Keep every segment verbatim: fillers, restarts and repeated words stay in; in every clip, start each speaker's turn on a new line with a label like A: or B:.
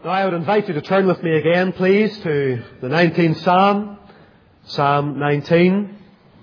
A: Now I would invite you to turn with me again, please, to the nineteenth Psalm, Psalm nineteen.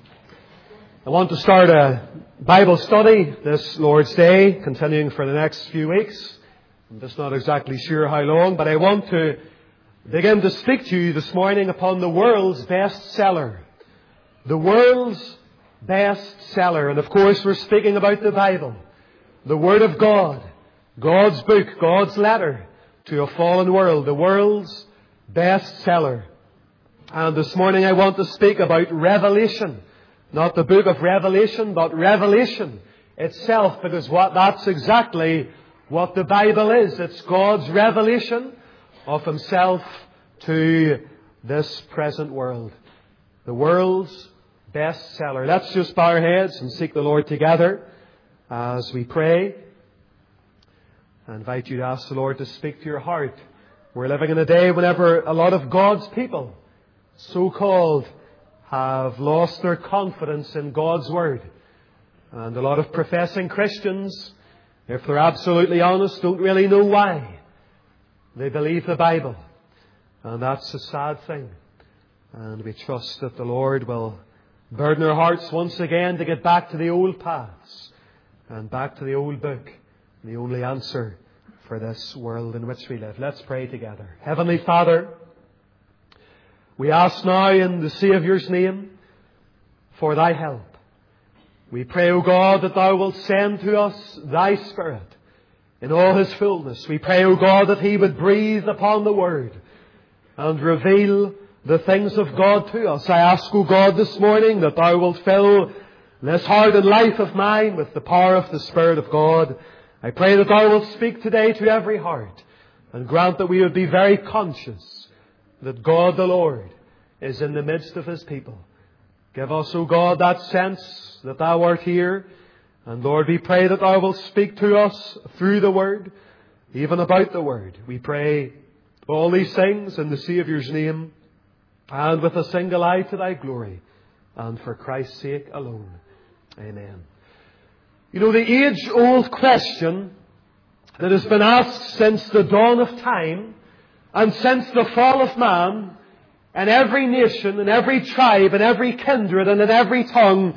A: I want to start a Bible study this Lord's Day, continuing for the next few weeks. I'm just not exactly sure how long, but I want to begin to speak to you this morning upon the world's best seller. The world's best seller. And of course we're speaking about the Bible, the Word of God, God's book, God's letter to a fallen world, the world's best seller. And this morning I want to speak about Revelation. Not the book of Revelation, but Revelation itself, because what that's exactly what the Bible is. It's God's revelation of Himself to this present world. The world's best seller. Let's just bow our heads and seek the Lord together as we pray. I invite you to ask the Lord to speak to your heart. We're living in a day whenever a lot of God's people, so-called, have lost their confidence in God's Word. And a lot of professing Christians, if they're absolutely honest, don't really know why they believe the Bible. And that's a sad thing. And we trust that the Lord will burden our hearts once again to get back to the old paths and back to the old book, the only answer for this world in which we live. Let's pray together. Heavenly Father, we ask now in the Saviour's name for Thy help. We pray, O God, that Thou wilt send to us Thy Spirit in all His fullness. We pray, O God, that He would breathe upon the Word and reveal the things of God to us. I ask, O God, this morning that Thou wilt fill this heart and life of mine with the power of the Spirit of God. I pray that Thou wilt speak today to every heart and grant that we would be very conscious that God the Lord is in the midst of His people. Give us, O God, that sense that Thou art here. And Lord, we pray that Thou wilt speak to us through the Word, even about the Word. We pray all these things in the Saviour's name and with a single eye to Thy glory and for Christ's sake alone. Amen. You know, the age-old question that has been asked since the dawn of time and since the fall of man, in every nation, in every tribe, in every kindred and in every tongue,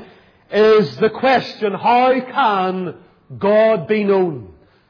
A: is the question, how can God be known?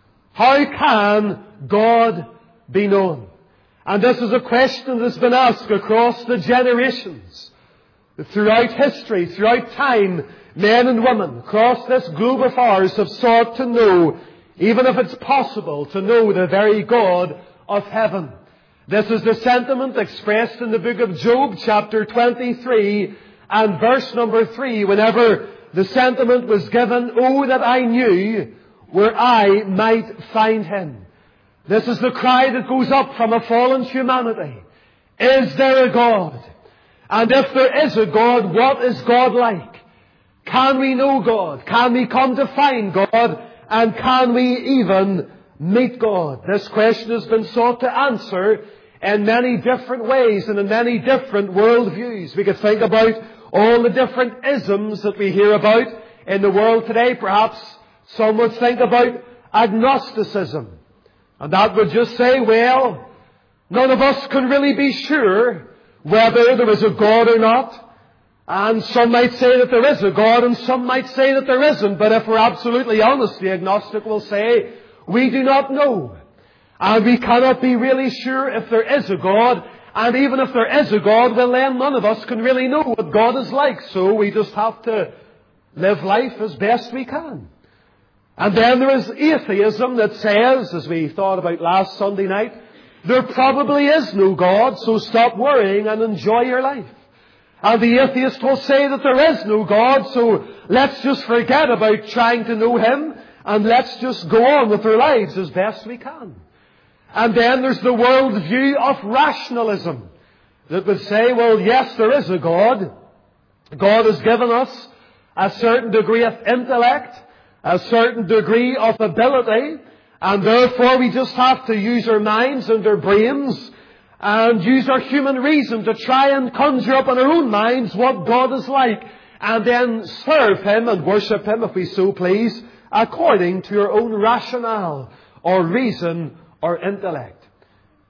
A: How can God be known? And this is a question that has been asked across the generations. Throughout history, throughout time, men and women across this globe of ours have sought to know, even if it's possible, to know the very God of heaven. This is the sentiment expressed in the book of Job, chapter twenty-three, and verse number three, whenever the sentiment was given, "Oh, that I knew where I might find Him." This is the cry that goes up from a fallen humanity. Is there a God? And if there is a God, what is God like? Can we know God? Can we come to find God? And can we even meet God? This question has been sought to answer in many different ways and in many different worldviews. We could think about all the different isms that we hear about in the world today. Perhaps some would think about agnosticism. And that would just say, well, none of us can really be sure whether there is a God or not. And some might say that there is a God and some might say that there isn't. But if we're absolutely honest, the agnostic will say, we do not know. And we cannot be really sure if there is a God. And even if there is a God, well then none of us can really know what God is like. So we just have to live life as best we can. And then there is atheism that says, as we thought about last Sunday night, there probably is no God, so stop worrying and enjoy your life. And the atheist will say that there is no God, so let's just forget about trying to know Him and let's just go on with our lives as best we can. And then there's the world view of rationalism that would say, well, yes, there is a God. God has given us a certain degree of intellect, a certain degree of ability, and therefore we just have to use our minds and our brains and use our human reason to try and conjure up in our own minds what God is like, and then serve Him and worship Him, if we so please, according to our own rationale or reason or intellect.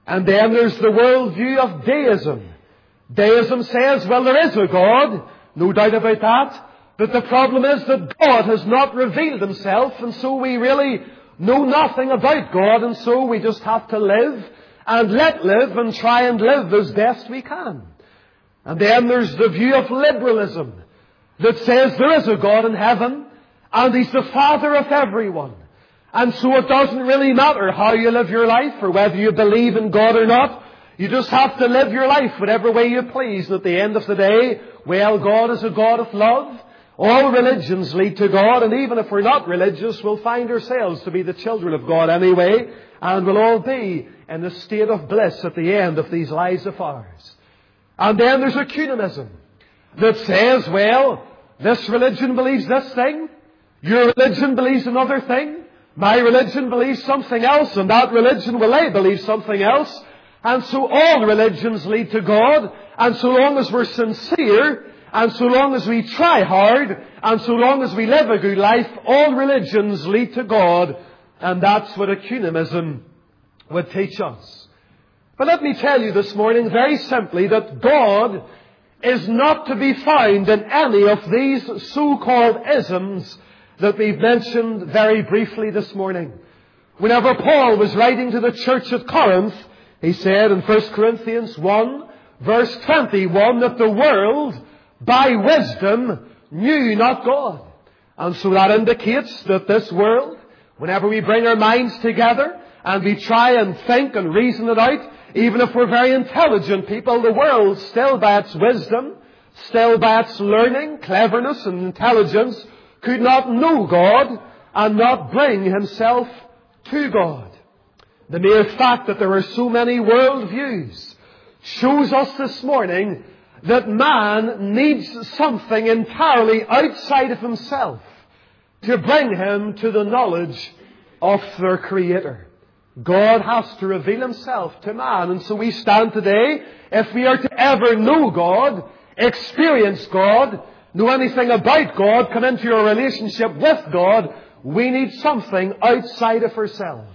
A: And then there's the worldview of deism. Deism says, well, there is a God, no doubt about that, but the problem is that God has not revealed Himself, and so we really know nothing about God, and so we just have to live and let live and try and live as best we can. And then there's the view of liberalism that says there is a God in heaven, and He's the Father of everyone. And so it doesn't really matter how you live your life or whether you believe in God or not. You just have to live your life whatever way you please. And at the end of the day, well, God is a God of love. All religions lead to God. And even if we're not religious, we'll find ourselves to be the children of God anyway. And we'll all be in a state of bliss at the end of these lives of ours. And then there's ecumenism that says, well, this religion believes this thing. Your religion believes another thing. My religion believes something else. And that religion, well, they believe something else. And so all religions lead to God. And so long as we're sincere, and so long as we try hard, and so long as we live a good life, all religions lead to God. And that's what ecumenism would teach us. But let me tell you this morning very simply that God is not to be found in any of these so-called isms that we've mentioned very briefly this morning. Whenever Paul was writing to the church at Corinth, he said in First Corinthians one, verse twenty-one, that the world, by wisdom, knew not God. And so that indicates that this world, whenever we bring our minds together and we try and think and reason it out, even if we're very intelligent people, the world, still by its wisdom, still by its learning, cleverness and intelligence, could not know God and not bring himself to God. The mere fact that there are so many worldviews shows us this morning that man needs something entirely outside of himself to bring him to the knowledge of their Creator. God has to reveal himself to man. And so we stand today, if we are to ever know God, experience God, know anything about God, come into a relationship with God, we need something outside of ourselves.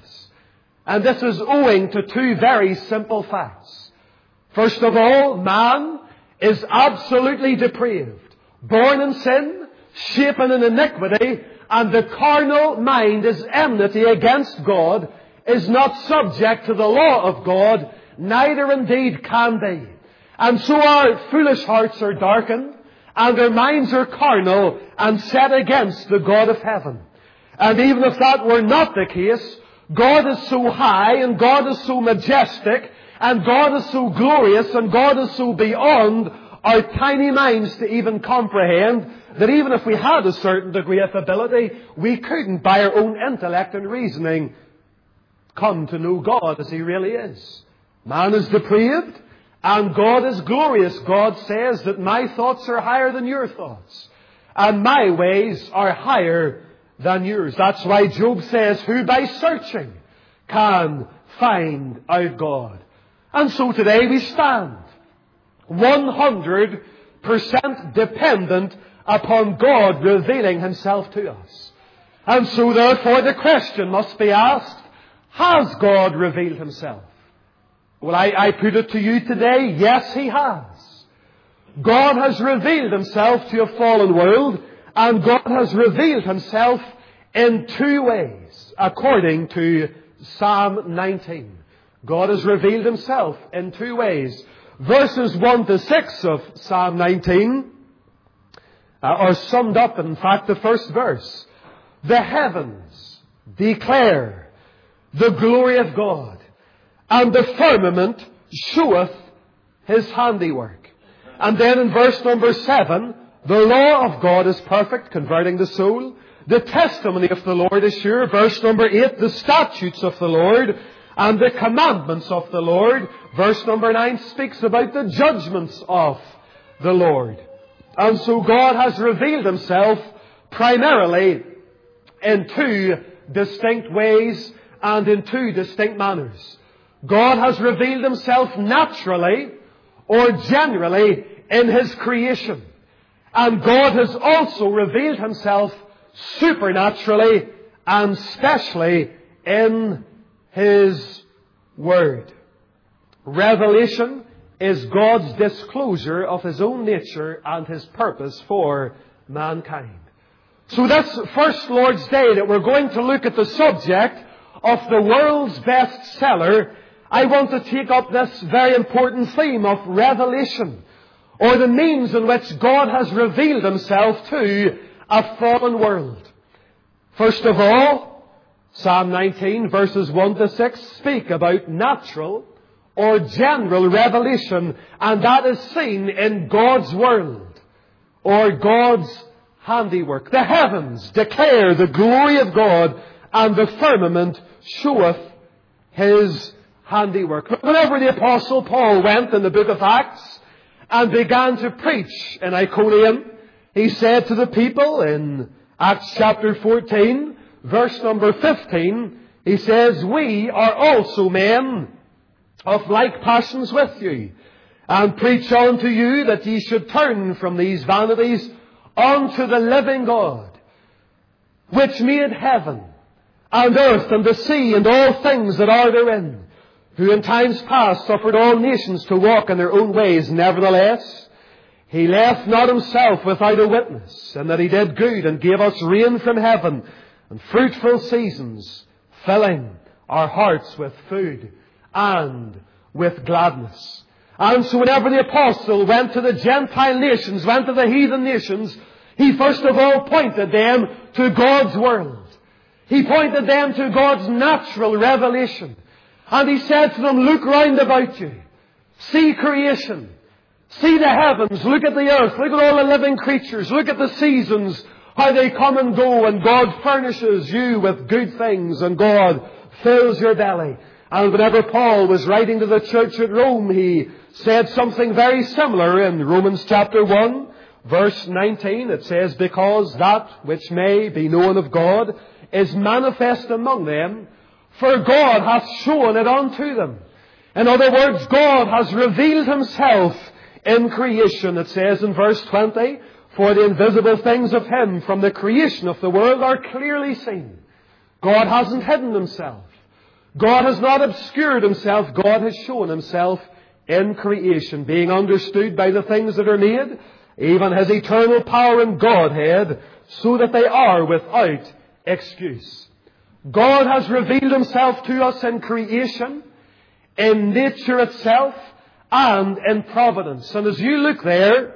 A: And this is owing to two very simple facts. First of all, man is absolutely depraved, born in sin, shapen in iniquity, and the carnal mind is enmity against God, is not subject to the law of God, neither indeed can be. And so our foolish hearts are darkened, and our minds are carnal and set against the God of heaven. And even if that were not the case, God is so high, and God is so majestic, and God is so glorious, and God is so beyond our tiny minds to even comprehend, that even if we had a certain degree of ability, we couldn't, by our own intellect and reasoning, come to know God as He really is. Man is depraved, and God is glorious. God says that my thoughts are higher than your thoughts, and my ways are higher than yours. That's why Job says, who by searching can find out God? And so today we stand one hundred percent dependent upon God revealing Himself to us. And so therefore the question must be asked, has God revealed Himself? Well, I, I put it to you today, yes, He has. God has revealed Himself to a fallen world, and God has revealed Himself in two ways, according to Psalm nineteen. God has revealed Himself in two ways. Verses one to six of Psalm nineteen uh, are summed up in fact the first verse. The heavens declare the glory of God, and the firmament showeth His handiwork. And then in verse number seven, the law of God is perfect, converting the soul. The testimony of the Lord is sure. Verse number eight, the statutes of the Lord and the commandments of the Lord. Verse number nine speaks about the judgments of the Lord. And so God has revealed Himself primarily in two distinct ways and in two distinct manners. God has revealed Himself naturally or generally in His creation. And God has also revealed Himself supernaturally and specially in His Word. Revelation is God's disclosure of His own nature and His purpose for mankind. So this first Lord's Day that we're going to look at the subject of the world's bestseller, I want to take up this very important theme of revelation, or the means in which God has revealed Himself to a fallen world. First of all, Psalm nineteen verses one to six speak about natural or general revelation, and that is seen in God's world, or God's handiwork. The heavens declare the glory of God, and the firmament showeth His handiwork. Whenever the Apostle Paul went in the book of Acts and began to preach in Iconium, he said to the people in Acts chapter fourteen, verse number fifteen, he says, "We are also men of like passions with you, and preach unto you that ye should turn from these vanities unto the living God, which made heaven and earth and the sea and all things that are therein, who in times past suffered all nations to walk in their own ways. Nevertheless, He left not Himself without a witness, and that He did good and gave us rain from heaven and fruitful seasons, filling our hearts with food and with gladness." And so whenever the apostle went to the Gentile nations, went to the heathen nations, he first of all pointed them to God's world. He pointed them to God's natural revelation. And he said to them, "Look round about you. See creation. See the heavens. Look at the earth. Look at all the living creatures. Look at the seasons, how they come and go. And God furnishes you with good things. And God fills your belly." And whenever Paul was writing to the church at Rome, he said something very similar in Romans chapter one, verse nineteen. It says, "Because that which may be known of God is manifest among them, for God hath shown it unto them." In other words, God has revealed Himself in creation. It says in verse twenty, "For the invisible things of Him from the creation of the world are clearly seen." God hasn't hidden Himself. God has not obscured Himself. God has shown Himself in creation, being understood by the things that are made, even His eternal power and Godhead, so that they are without excuse. God has revealed Himself to us in creation, in nature itself, and in providence. And as you look there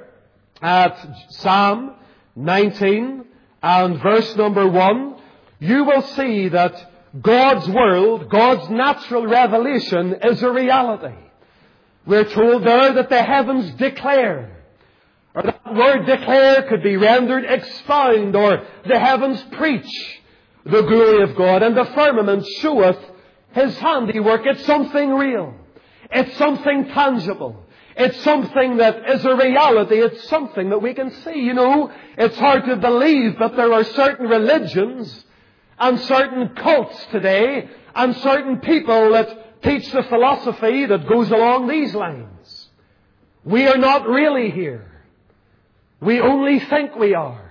A: at Psalm nineteen and verse number one, you will see that God's world, God's natural revelation, is a reality. We're told there that the heavens declare, or that word declare could be rendered expound, or the heavens preach the glory of God, and the firmament showeth His handiwork. It's something real. It's something tangible. It's something that is a reality. It's something that we can see. You know, it's hard to believe that there are certain religions and certain cults today and certain people that teach the philosophy that goes along these lines. We are not really here. We only think we are.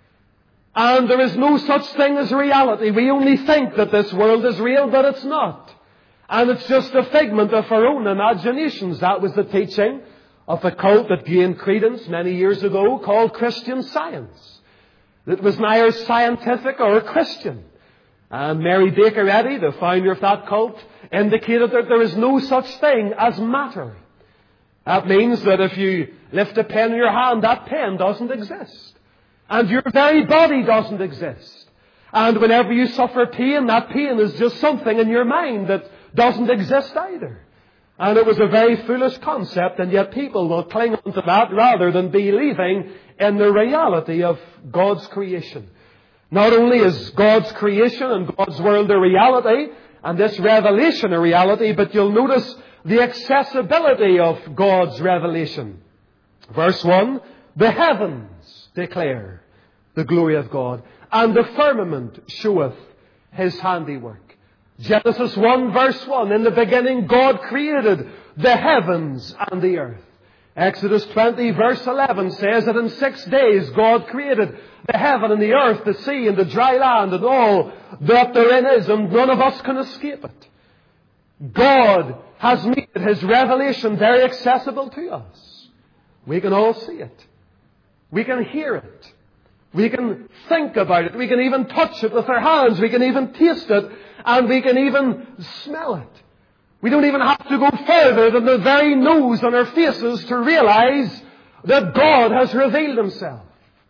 A: And there is no such thing as reality. We only think that this world is real, but it's not. And it's just a figment of our own imaginations. That was the teaching of a cult that gained credence many years ago called Christian Science. It was neither scientific or Christian. And Mary Baker Eddy, the founder of that cult, indicated that there is no such thing as matter. That means that if you lift a pen in your hand, that pen doesn't exist. And your very body doesn't exist. And whenever you suffer pain, that pain is just something in your mind that doesn't exist either. And it was a very foolish concept, and yet people will cling on to that rather than believing in the reality of God's creation. Not only is God's creation and God's world a reality, and this revelation a reality, but you'll notice the accessibility of God's revelation. Verse one, "The heavens declare the glory of God, and the firmament showeth His handiwork." Genesis one verse one, "In the beginning God created the heavens and the earth." Exodus twenty verse eleven says that in six days God created the heaven and the earth, the sea and the dry land and all that therein is, and none of us can escape it. God has made His revelation very accessible to us. We can all see it. We can hear it. We can think about it. We can even touch it with our hands. We can even taste it. And we can even smell it. We don't even have to go further than the very nose on our faces to realize that God has revealed Himself.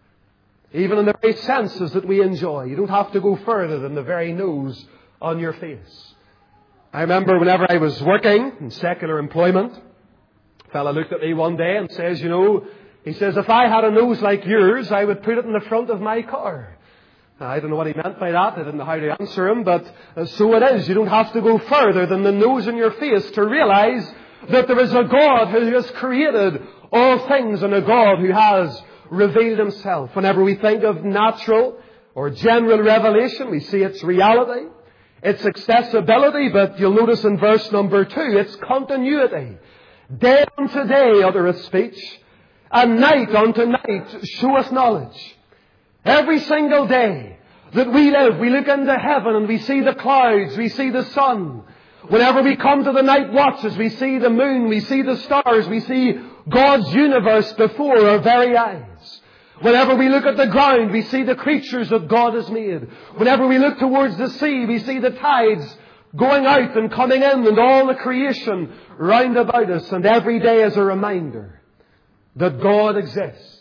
A: Even in the very senses that we enjoy. You don't have to go further than the very nose on your face. I remember whenever I was working in secular employment, a fellow looked at me one day and says, you know, he says, if I had a nose like yours, I would put it in the front of my car. I don't know what he meant by that. I didn't know how to answer him, but so it is. You don't have to go further than the nose in your face to realize that there is a God who has created all things and a God who has revealed Himself. Whenever we think of natural or general revelation, we see its reality, its accessibility, but you'll notice in verse number two, its continuity. Day unto day uttereth speech, and night unto night showeth knowledge. Every single day that we live, we look into heaven and we see the clouds, we see the sun. Whenever we come to the night watches, we see the moon, we see the stars, we see God's universe before our very eyes. Whenever we look at the ground, we see the creatures that God has made. Whenever we look towards the sea, we see the tides going out and coming in and all the creation round about us. And every day is a reminder that God exists.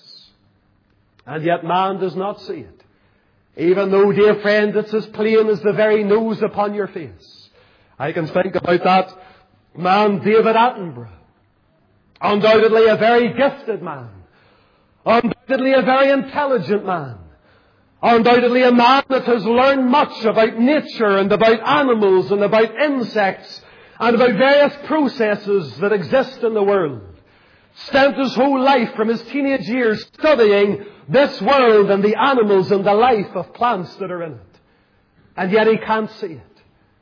A: And yet man does not see it. Even though, dear friend, it's as plain as the very nose upon your face. I can think about that man, David Attenborough. Undoubtedly a very gifted man. Undoubtedly a very intelligent man. Undoubtedly a man that has learned much about nature and about animals and about insects and about various processes that exist in the world. Spent his whole life from his teenage years studying this world and the animals and the life of plants that are in it. And yet he can't see it.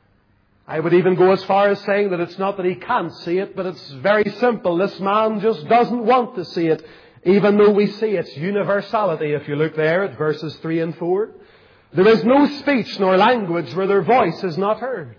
A: I would even go as far as saying that it's not that he can't see it, but it's very simple. This man just doesn't want to see it, even though we see its universality. If you look there at verses three and four. There is no speech nor language where their voice is not heard.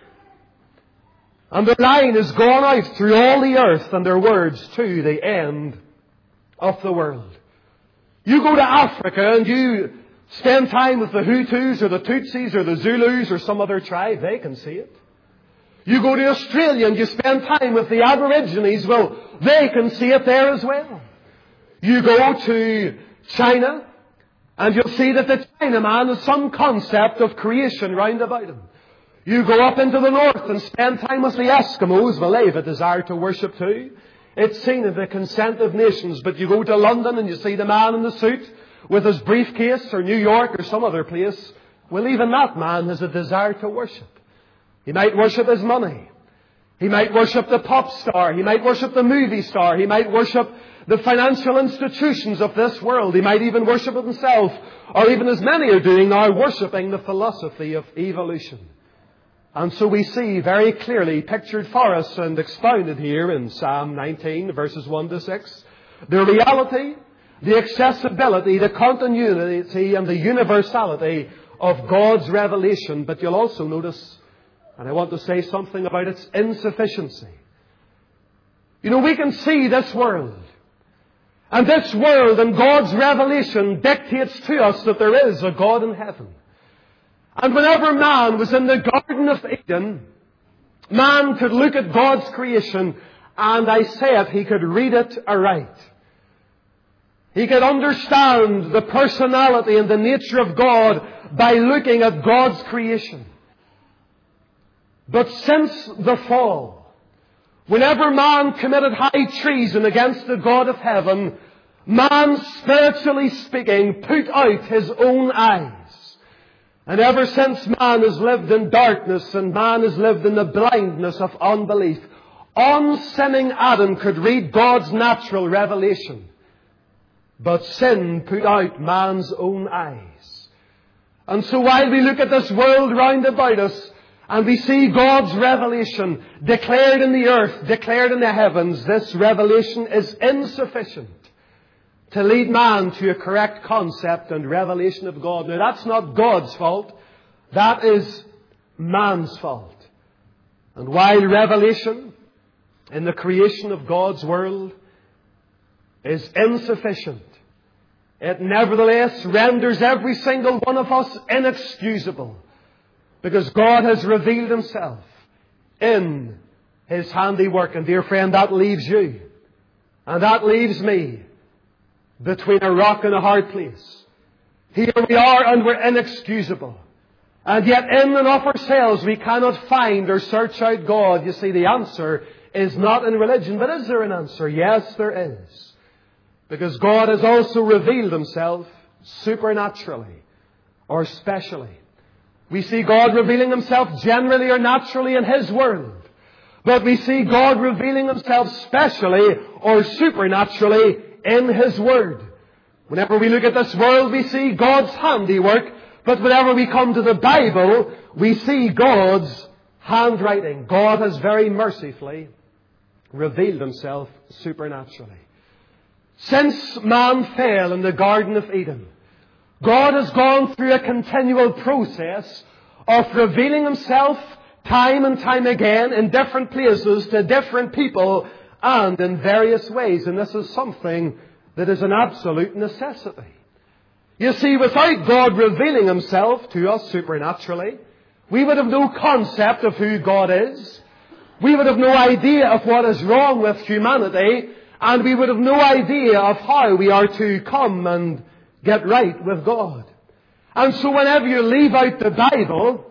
A: And their line is gone out through all the earth, and their words to the end of the world. You go to Africa and you spend time with the Hutus or the Tutsis or the Zulus or some other tribe, they can see it. You go to Australia and you spend time with the Aborigines, well, they can see it there as well. You go to China and you'll see that the Chinaman has some concept of creation round about him. You go up into the north and spend time with the Eskimos. Well, they have a desire to worship too. It's seen in the consent of nations. But you go to London and you see the man in the suit with his briefcase, or New York or some other place. Well, even that man has a desire to worship. He might worship his money. He might worship the pop star. He might worship the movie star. He might worship the financial institutions of this world. He might even worship himself. Or even, as many are doing now, worshipping the philosophy of evolution. And so we see very clearly pictured for us and expounded here in Psalm nineteen, verses one to six, the reality, the accessibility, the continuity and the universality of God's revelation. But you'll also notice, and I want to say something about its insufficiency. You know, we can see this world. And this world and God's revelation dictates to us that there is a God in heaven. And whenever man was in the Garden of Eden, man could look at God's creation, and I say it, he could read it aright. He could understand the personality and the nature of God by looking at God's creation. But since the fall, whenever man committed high treason against the God of heaven, man, spiritually speaking, put out his own eyes. And ever since man has lived in darkness and man has lived in the blindness of unbelief, unsinning Adam could read God's natural revelation. But sin put out man's own eyes. And so while we look at this world round about us and we see God's revelation declared in the earth, declared in the heavens, this revelation is insufficient to lead man to a correct concept and revelation of God. Now, that's not God's fault. That is man's fault. And while revelation in the creation of God's world is insufficient. It nevertheless renders every single one of us inexcusable, because God has revealed Himself in His handiwork. And dear friend, that leaves you, and that leaves me, between a rock and a hard place. Here we are, and we're inexcusable. And yet in and of ourselves we cannot find or search out God. You see, the answer is not in religion. But is there an answer? Yes, there is. Because God has also revealed Himself supernaturally or specially. We see God revealing Himself generally or naturally in His world. But we see God revealing Himself specially or supernaturally in His Word. Whenever we look at this world, we see God's handiwork. But whenever we come to the Bible, we see God's handwriting. God has very mercifully revealed Himself supernaturally. Since man fell in the Garden of Eden, God has gone through a continual process of revealing Himself time and time again in different places to different people and in various ways. And this is something that is an absolute necessity. You see, without God revealing Himself to us supernaturally, we would have no concept of who God is. We would have no idea of what is wrong with humanity. And we would have no idea of how we are to come and get right with God. And so whenever you leave out the Bible,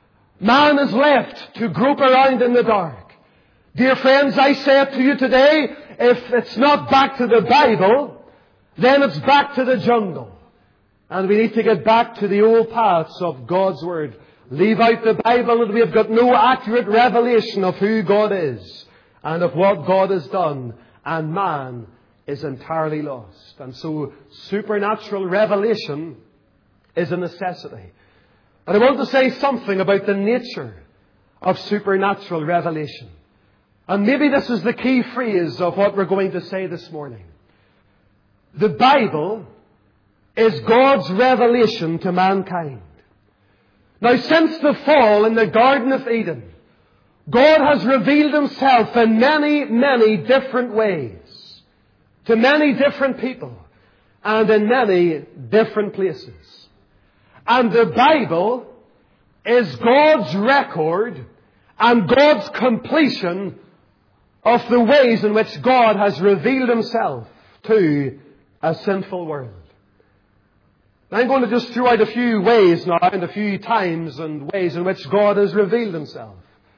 A: man is left to grope around in the dark. Dear friends, I say it to you today, if it's not back to the Bible, then it's back to the jungle. And we need to get back to the old paths of God's Word. Leave out the Bible and we have got no accurate revelation of who God is and of what God has done. And man is entirely lost. And so supernatural revelation is a necessity. But I want to say something about the nature of supernatural revelation. And maybe this is the key phrase of what we're going to say this morning. The Bible is God's revelation to mankind. Now, since the fall in the Garden of Eden, God has revealed Himself in many, many different ways to many different people and in many different places. And the Bible is God's record and God's completion of the ways in which God has revealed Himself to a sinful world. I'm going to just throw out a few ways now and a few times and ways in which God has revealed Himself.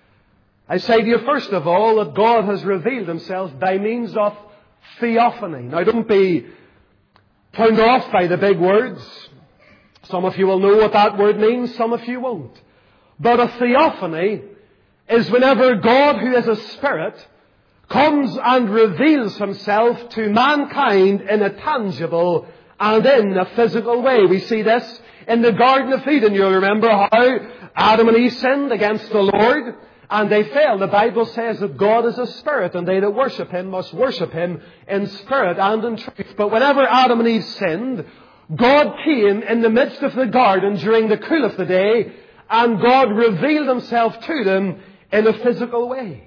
A: I say to you first of all that God has revealed Himself by means of theophany. Now don't be turned off by the big words. Some of you will know what that word means, some of you won't. But a theophany is whenever God, who is a spirit, comes and reveals Himself to mankind in a tangible and in a physical way. We see this in the Garden of Eden. You'll remember how Adam and Eve sinned against the Lord and they fell. The Bible says that God is a spirit and they that worship Him must worship Him in spirit and in truth. But whenever Adam and Eve sinned, God came in the midst of the garden during the cool of the day and God revealed Himself to them in a physical way.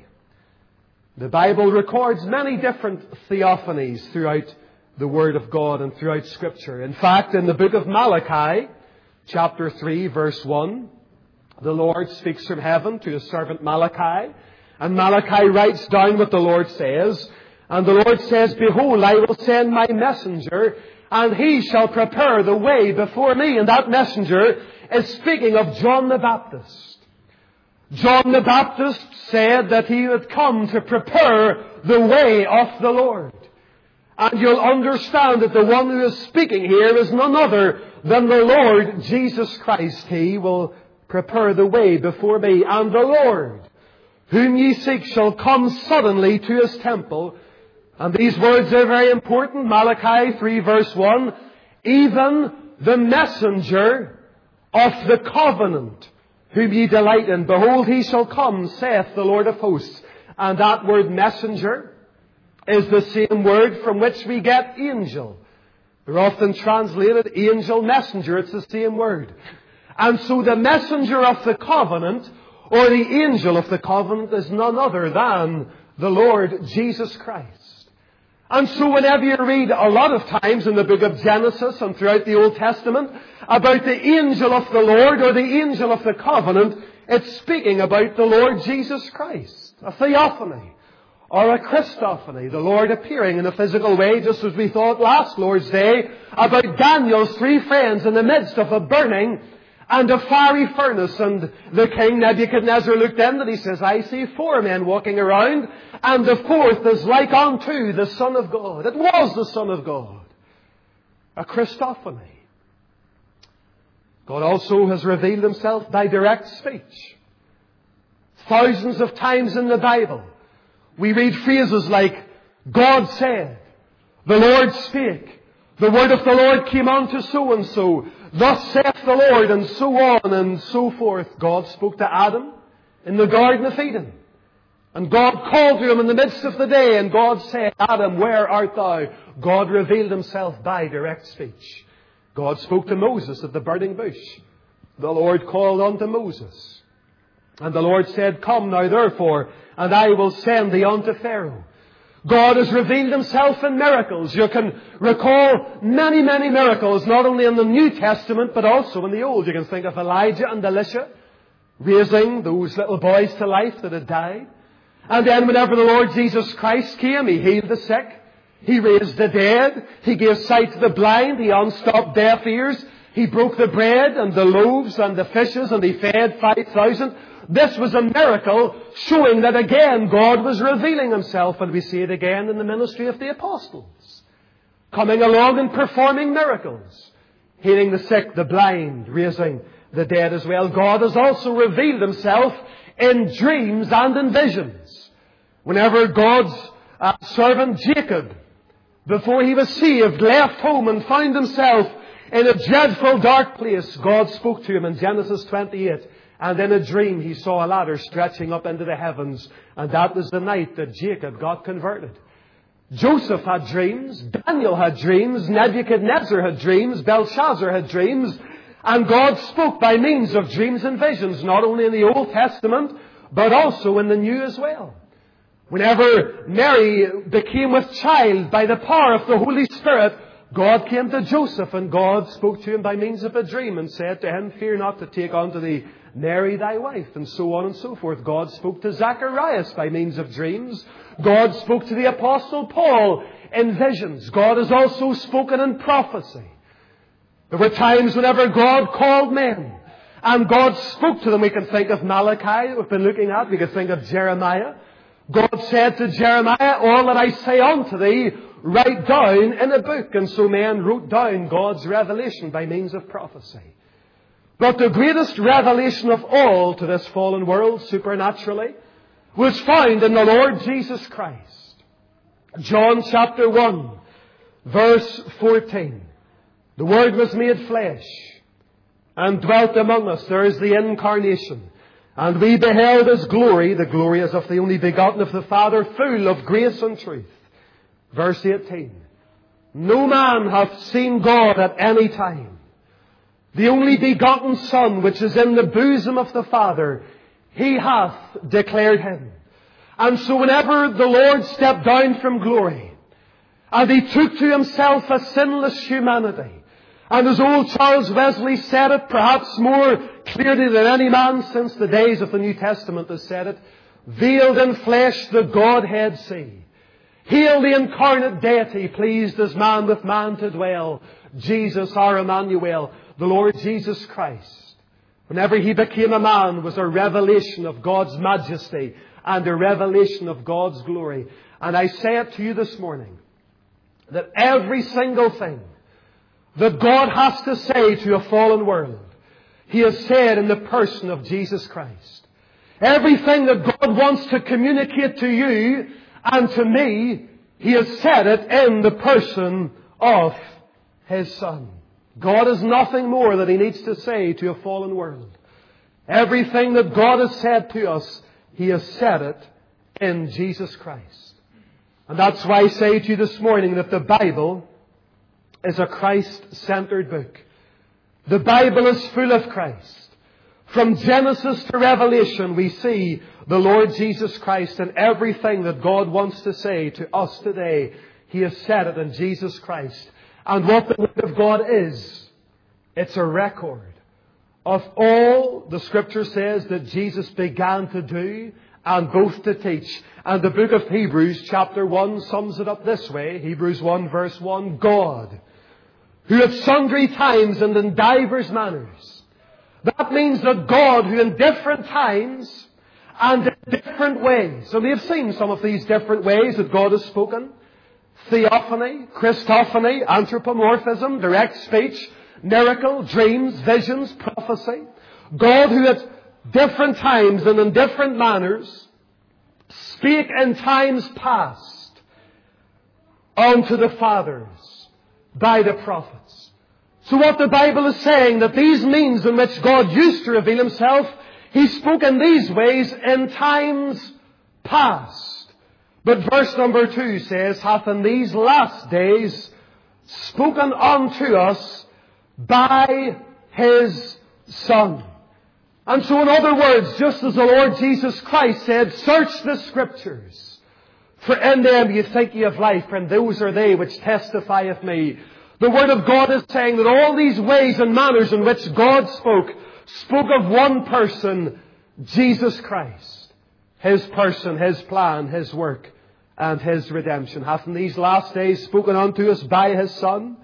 A: The Bible records many different theophanies throughout the Word of God and throughout Scripture. In fact, in the book of Malachi, chapter three, verse one, the Lord speaks from heaven to His servant Malachi. And Malachi writes down what the Lord says. And the Lord says, "Behold, I will send my messenger, and he shall prepare the way before me." And that messenger is speaking of John the Baptist. John the Baptist said that he would come to prepare the way of the Lord. And you'll understand that the one who is speaking here is none other than the Lord Jesus Christ. He will prepare the way before me. And the Lord, whom ye seek, shall come suddenly to His temple. And these words are very important. Malachi three verse one. "Even the messenger of the covenant, whom ye delight in. Behold, He shall come, saith the Lord of hosts." And that word messenger is the same word from which we get angel. They're often translated angel, messenger. It's the same word. And so the messenger of the covenant, or the angel of the covenant, is none other than the Lord Jesus Christ. And so whenever you read a lot of times in the book of Genesis and throughout the Old Testament about the angel of the Lord or the angel of the covenant, it's speaking about the Lord Jesus Christ. A theophany or a Christophany, the Lord appearing in a physical way, just as we thought last Lord's Day about Daniel's three friends in the midst of a burning and a fiery furnace. And the king Nebuchadnezzar looked in and he says, I see four men walking around, and the fourth is like unto the Son of God. It was the Son of God. A Christophany. God also has revealed Himself by direct speech. Thousands of times in the Bible, we read phrases like, God said, the Lord spake, the word of the Lord came unto so-and-so, thus saith the Lord, and so on and so forth. God spoke to Adam in the Garden of Eden. And God called to him in the midst of the day, and God said, Adam, where art thou? God revealed Himself by direct speech. God spoke to Moses at the burning bush. The Lord called unto Moses. And the Lord said, Come now therefore, and I will send thee unto Pharaoh. God has revealed Himself in miracles. You can recall many, many miracles, not only in the New Testament, but also in the Old. You can think of Elijah and Elisha raising those little boys to life that had died. And then whenever the Lord Jesus Christ came, He healed the sick. He raised the dead. He gave sight to the blind. He unstopped deaf ears. He broke the bread and the loaves and the fishes, and He fed five thousand. This was a miracle showing that again God was revealing Himself, and we see it again in the ministry of the apostles. Coming along and performing miracles. Healing the sick, the blind, raising the dead as well. God has also revealed Himself in dreams and in visions. Whenever God's uh, servant Jacob, before he was saved, left home and found himself in a dreadful dark place, God spoke to him in Genesis twenty-eight. And in a dream he saw a ladder stretching up into the heavens. And that was the night that Jacob got converted. Joseph had dreams. Daniel had dreams. Nebuchadnezzar had dreams. Belshazzar had dreams. And God spoke by means of dreams and visions, not only in the Old Testament, but also in the New as well. Whenever Mary became with child by the power of the Holy Spirit, God came to Joseph, and God spoke to him by means of a dream and said to him, Fear not to take unto thee Mary thy wife, and so on and so forth. God spoke to Zacharias by means of dreams. God spoke to the Apostle Paul in visions. God has also spoken in prophecy. There were times whenever God called men and God spoke to them. We can think of Malachi that we've been looking at. We can think of Jeremiah. God said to Jeremiah, All that I say unto thee, write down in a book. And so men wrote down God's revelation by means of prophecy. But the greatest revelation of all to this fallen world, supernaturally, was found in the Lord Jesus Christ. John chapter one, verse fourteen. The Word was made flesh and dwelt among us. There is the incarnation. And we beheld His glory, the glory as of the only begotten of the Father, full of grace and truth. Verse eighteen. No man hath seen God at any time. The only begotten Son, which is in the bosom of the Father, He hath declared Him. And so whenever the Lord stepped down from glory, and He took to Himself a sinless humanity, and as old Charles Wesley said it, perhaps more clearly than any man since the days of the New Testament has said it, veiled in flesh the Godhead see. Hail the incarnate deity, pleased as man with man to dwell. Jesus our Emmanuel, the Lord Jesus Christ. Whenever He became a man, was a revelation of God's majesty and a revelation of God's glory. And I say it to you this morning, that every single thing that God has to say to a fallen world, He has said in the person of Jesus Christ. Everything that God wants to communicate to you and to me, He has said it in the person of His Son. God has nothing more that He needs to say to a fallen world. Everything that God has said to us, He has said it in Jesus Christ. And that's why I say to you this morning that the Bible is a Christ-centered book. The Bible is full of Christ, From Genesis to Revelation, we see the Lord Jesus Christ, and everything that God wants to say to us today, He has said it in Jesus Christ. And what the Word of God is, it's a record of all the Scripture says that Jesus began to do and both to teach. And the book of Hebrews chapter one sums it up this way. Hebrews one verse one, God, who at sundry times and in divers manners. That means that God, who in different times and in different ways, and we have seen some of these different ways that God has spoken. Theophany, Christophany, anthropomorphism, direct speech, miracle, dreams, visions, prophecy. God, who at different times and in different manners spake in times past unto the fathers by the prophets. So what the Bible is saying, that these means in which God used to reveal Himself, He spoke in these ways in times past. But verse number two says, hath in these last days spoken unto us by His Son. And so in other words, just as the Lord Jesus Christ said, search the Scriptures, for in them you think ye have life, and those are they which testify of me. The Word of God is saying that all these ways and manners in which God spoke, spoke of one person, Jesus Christ. His person, His plan, His work, and His redemption. Hath in these last days spoken unto us by His Son,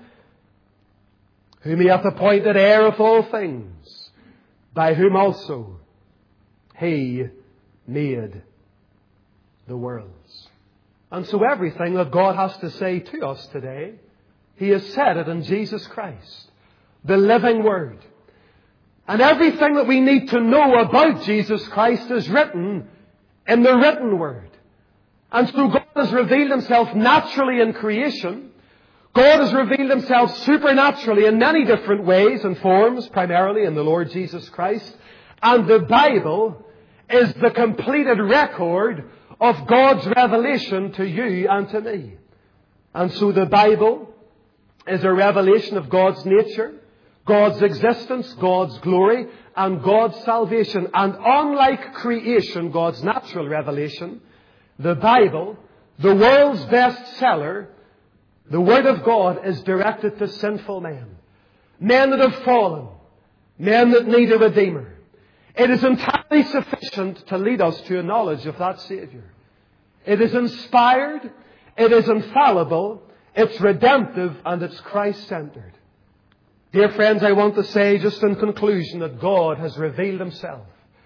A: whom He hath appointed heir of all things, by whom also He made the worlds. And so everything that God has to say to us today, He has said it in Jesus Christ, the living Word. And everything that we need to know about Jesus Christ is written in the written Word. And so God has revealed Himself naturally in creation. God has revealed Himself supernaturally in many different ways and forms, primarily in the Lord Jesus Christ. And the Bible is the completed record of God's revelation to you and to me. And so the Bible is a revelation of God's nature, God's existence, God's glory, and God's salvation. And unlike creation, God's natural revelation, the Bible, the world's bestseller, the Word of God, is directed to sinful men. Men that have fallen. Men that need a Redeemer. It is entirely sufficient to lead us to a knowledge of that Savior. It is inspired, it is infallible, it's redemptive, and it's Christ-centered. Dear friends, I want to say just in conclusion that God has revealed Himself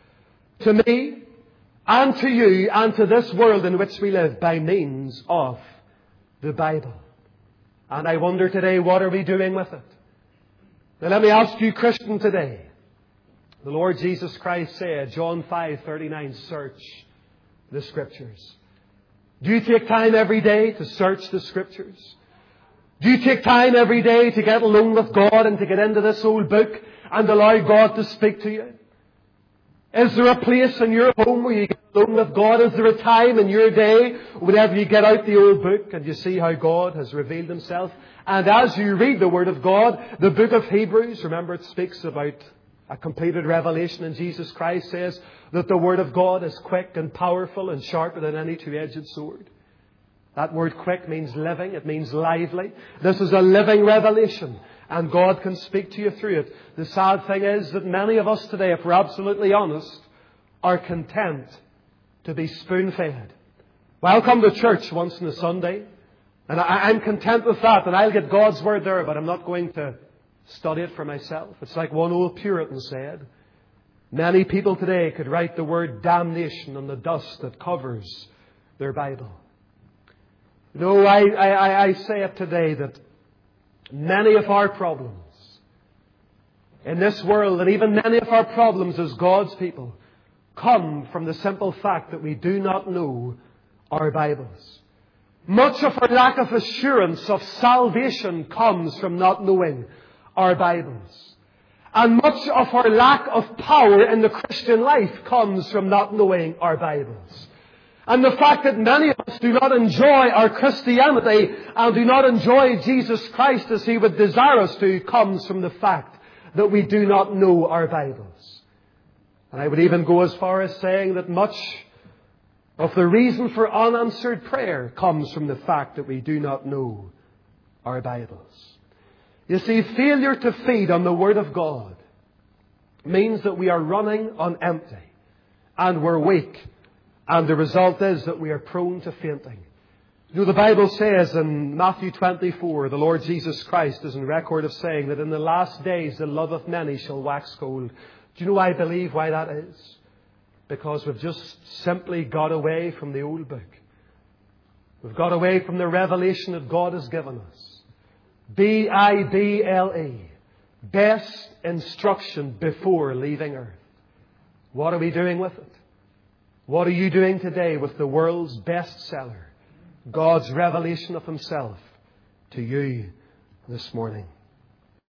A: to me and to you and to this world in which we live by means of the Bible. And I wonder today, what are we doing with it? Now let me ask you, Christian, today. The Lord Jesus Christ said, John five thirty-nine, search the Scriptures. Do you take time every day to search the Scriptures? Do you take time every day to get alone with God and to get into this old book and allow God to speak to you? Is there a place in your home where you get alone with God? Is there a time in your day whenever you get out the old book and you see how God has revealed Himself? And as you read the Word of God, the book of Hebrews, remember it speaks about a completed revelation in Jesus Christ, says that the Word of God is quick and powerful and sharper than any two-edged sword. That word quick means living. It means lively. This is a living revelation. And God can speak to you through it. The sad thing is that many of us today, if we're absolutely honest, are content to be spoon-fed. Well, I'll come to church once on a Sunday, and I, I'm content with that, and I'll get God's Word there, but I'm not going to study it for myself. It's like one old Puritan said. Many people today could write the word damnation on the dust that covers their Bible. No, I, I, I say it today that many of our problems in this world, and even many of our problems as God's people, come from the simple fact that we do not know our Bibles. Much of our lack of assurance of salvation comes from not knowing our Bibles. And much of our lack of power in the Christian life comes from not knowing our Bibles. And the fact that many of us do not enjoy our Christianity and do not enjoy Jesus Christ as He would desire us to comes from the fact that we do not know our Bibles. And I would even go as far as saying that much of the reason for unanswered prayer comes from the fact that we do not know our Bibles. You see, failure to feed on the Word of God means that we are running on empty and we're weak. And the result is that we are prone to fainting. You know, the Bible says in Matthew twenty-four, the Lord Jesus Christ is in record of saying that in the last days the love of many shall wax cold. Do you know I believe why that is? Because we've just simply got away from the old book. We've got away from the revelation that God has given us. B I B L E. Best instruction before leaving earth. What are we doing with it? What are you doing today with the world's bestseller? God's revelation of Himself to you this morning.